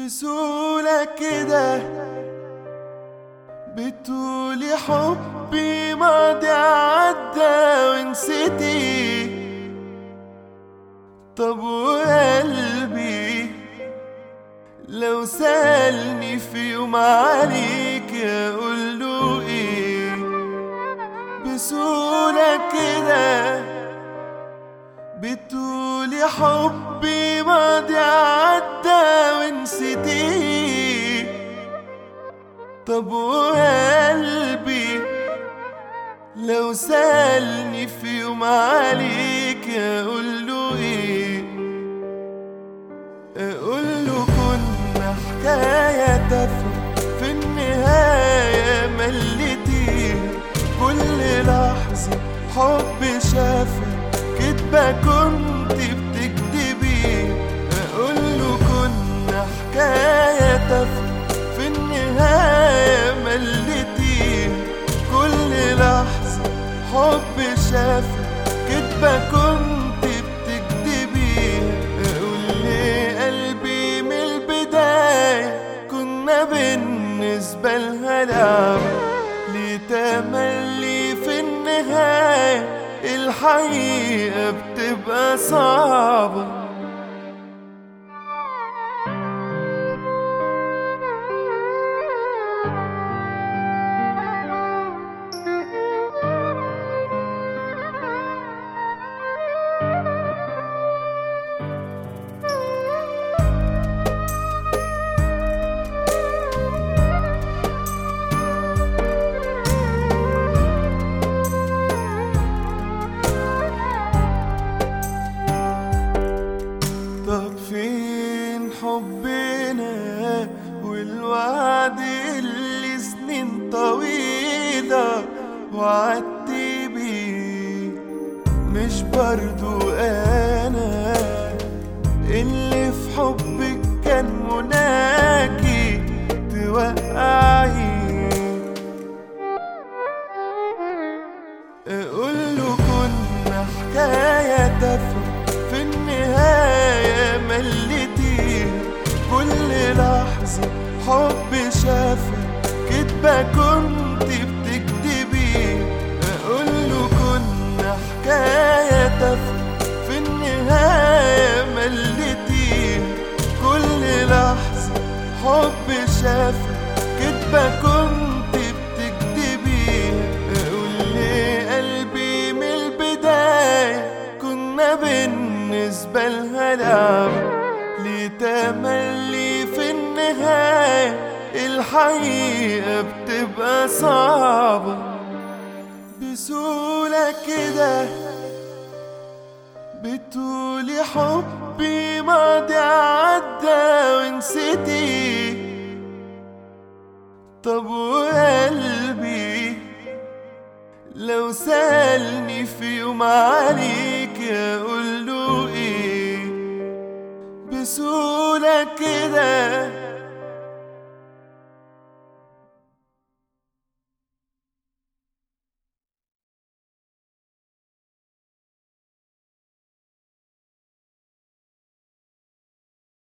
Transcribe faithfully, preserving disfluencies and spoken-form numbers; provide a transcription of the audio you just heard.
بسهولة كده بتقولي حبي ماضي عدى ونسيتي. طب وقلبي لو سألني في يوم عليك اقوله ايه؟ بسهولة كده بتقولي حبي ماضي عدى ونسيتيه. طب وقلبي لو سألني في يوم عليك اقوله ايه؟ اقوله كنا حكاية تافهة في النهاية مليتيها. كل لحظة حب شافها كدبة كنت بتكدبيها. اقوله كنا حكاية تافهة في النهاية مليتيها. كل لحظة حب شافها كدبة كنت بتكدبيها. قولي قلبي من البداية كنا بالنسبة لها لعبة، ليه تملي في النهاية الحقيقة بتبقى صعبة. طب فين حبنا والوعد اللي سنين طويلة وعدت بيه؟ مش برضو أنا اللي في حبك كان مناكي توقعي؟ اقوله كنا حكاية تافهة في النهاية مليتيها. كل لحظة حب شافها كدبة كنت بتكدبيها. اقوله كنا حكاية تافهة في النهاية مليتيها. كل لحظة حب شافها كدبة كنت بتكدبيها. قولي قلبي من البداية كنا بالنسبة لها لعبة، ليه تملي في النهاية الحقيقة بتبقى صعبة. بسهولة كده بتقولي حبي ماضي عدى ونسيتي. طب وقلبي لو سألني في يوم عليك اقوله ايه؟ بسهولة كده